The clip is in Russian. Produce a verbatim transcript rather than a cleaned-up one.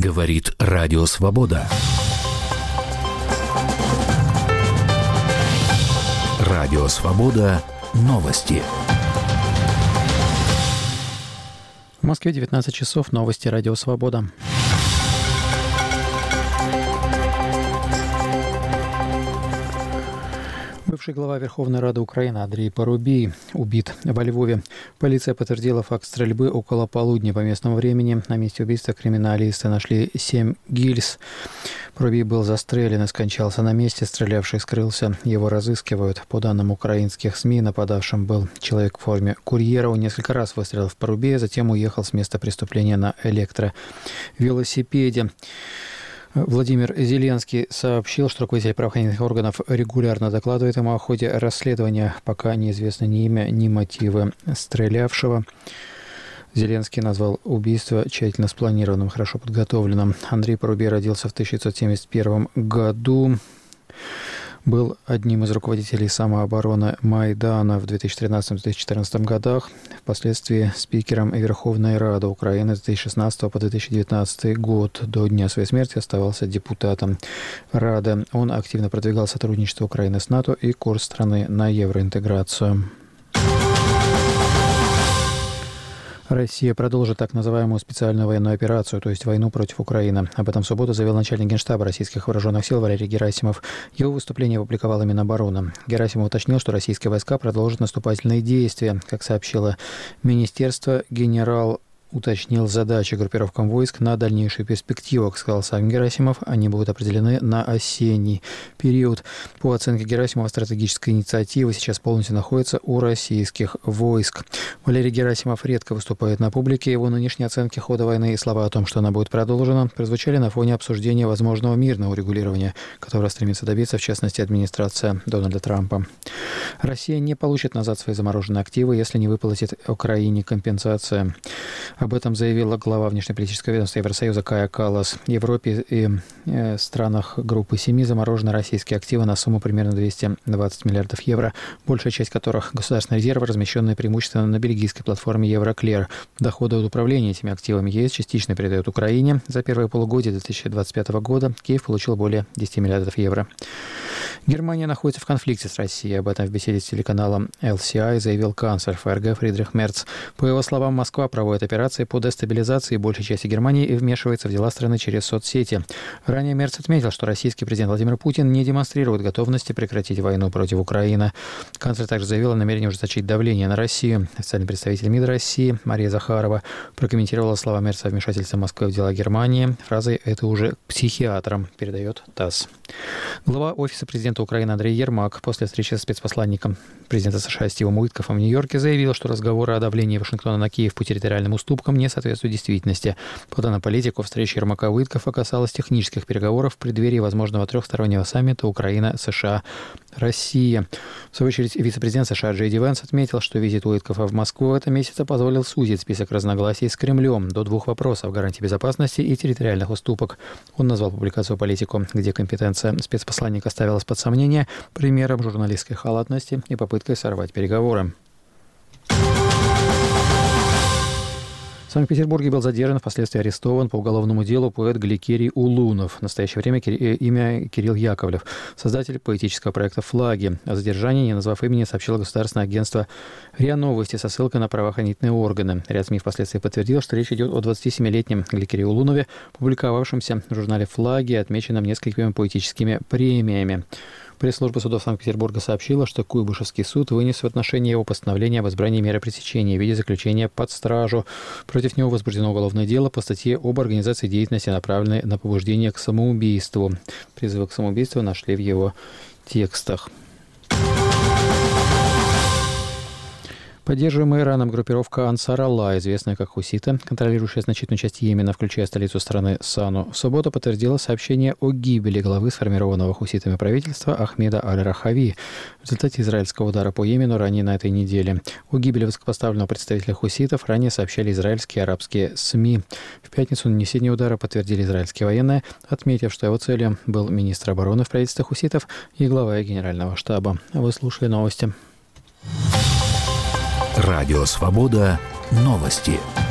Говорит Радио Свобода. Радио Свобода. Новости. В Москве девятнадцать часов. Новости Радио Свобода. Бывший глава Верховной Рады Украины Андрей Парубий убит во Львове. Полиция подтвердила факт стрельбы около полудня по местному времени. На месте убийства криминалисты нашли семь гильз. Парубий был застрелен и скончался на месте. Стрелявший скрылся. Его разыскивают. По данным украинских СМИ, нападавшим был человек в форме курьера. Он несколько раз выстрелил в Парубия, затем уехал с места преступления на электровелосипеде. Владимир Зеленский сообщил, что руководитель правоохранительных органов регулярно докладывает ему о ходе расследования. Пока неизвестно ни имя, ни мотивы стрелявшего. Зеленский назвал убийство тщательно спланированным, хорошо подготовленным. Андрей Парубий родился в тысяча девятьсот семьдесят первом году. Был одним из руководителей самообороны Майдана в две тысячи тринадцатом — две тысячи четырнадцатом годах, впоследствии спикером Верховной Рады Украины с две тысячи шестнадцатого по две тысячи девятнадцатый год. До дня своей смерти оставался депутатом Рады. Он активно продвигал сотрудничество Украины с НАТО и курс страны на евроинтеграцию. Россия продолжит так называемую специальную военную операцию, то есть войну против Украины. Об этом в субботу заявил начальник Генштаба российских вооруженных сил Валерий Герасимов. Его выступление опубликовала Минобороны. Герасимов уточнил, что российские войска продолжат наступательные действия. Как сообщило Министерство, генерал уточнил задачи группировкам войск на дальнейшую перспективу. Как сказал сам Герасимов, они будут определены на осенний период. По оценке Герасимова, стратегическая инициатива сейчас полностью находится у российских войск. Валерий Герасимов редко выступает на публике. Его нынешние оценки хода войны и слова о том, что она будет продолжена, прозвучали на фоне обсуждения возможного мирного урегулирования, которого стремится добиться, в частности, администрация Дональда Трампа. Россия не получит назад свои замороженные активы, если не выплатит Украине компенсацию. Об этом заявила глава внешнеполитического ведомства Евросоюза Кая Каллас. В Европе и э, странах группы семи заморожены российские активы на сумму примерно двести двадцать миллиардов евро, большая часть которых государственные резервы, размещенные преимущественно на бельгийской платформе Евроклер. Доходы от управления этими активами ЕС частично передают Украине. За первое полугодие две тысячи двадцать пятого года Киев получил более десяти миллиардов евро. Германия находится в конфликте с Россией. Об этом в беседе с телеканалом эл си ай заявил канцлер ФРГ Фридрих Мерц. По его словам, Москва проводит операции по дестабилизации большей части Германии и вмешивается в дела страны через соцсети. Ранее Мерц отметил, что российский президент Владимир Путин не демонстрирует готовности прекратить войну против Украины. Канцлер также заявил о намерении ужесточить давление на Россию. Официальный представитель МИД России Мария Захарова прокомментировала слова Мерца о вмешательстве Москвы в дела Германии. Фразой «это уже к психиатрам», передает ТАСС. Глава Офиса президента Украины Андрей Ермак после встречи с спецпосланником президента США Стивом Уиткофом в Нью-Йорке заявил, что разговоры о давлении Вашингтона на Киев по территориальным уступкам не соответствуют действительности. По данным политику, встреча Ермака и Уиткофа касалась технических переговоров в преддверии возможного трехстороннего саммита Украина, США, Россия. В свою очередь, вице-президент США Джей Ди Венс отметил, что визит Уиткофа в Москву в этом месяце позволил сузить список разногласий с Кремлем до двух вопросов – гарантии безопасности и территориальных уступок. Он назвал публикацию «Политику», где компетенция спецпосланника ставилась под сомнение, примером журналистской халатности и попыткой сорвать переговоры. В Санкт-Петербурге был задержан, впоследствии арестован по уголовному делу поэт Гликерий Улунов. В настоящее время имя Кирилл Яковлев, создатель поэтического проекта «Флаги». О задержании, не назвав имени, сообщило государственное агентство РИА Новости со ссылкой на правоохранительные органы. Ряд СМИ впоследствии подтвердил, что речь идет о двадцатисемилетнем Гликерии Улунове, публиковавшемся в журнале «Флаги», отмеченном несколькими поэтическими премиями. Пресс-служба судов Санкт-Петербурга сообщила, что Куйбышевский суд вынес в отношении его постановление об избрании меры пресечения в виде заключения под стражу. Против него возбуждено уголовное дело по статье об организации деятельности, направленной на побуждение к самоубийству. Призывы к самоубийству нашли в его текстах. Поддерживаемая Ираном группировка Ансар Аллах, известная как хуситы, контролирующая значительную часть Йемена, включая столицу страны Сану, в субботу подтвердила сообщение о гибели главы сформированного хуситами правительства Ахмеда Аль-Рахави в результате израильского удара по Йемену ранее на этой неделе. О гибели высокопоставленного представителя хуситов ранее сообщали израильские и арабские СМИ. В пятницу нанесение удара подтвердили израильские военные, отметив, что его целью был министр обороны в правительстве хуситов и глава генерального штаба. Вы слушали новости. Радио Свобода. Новости.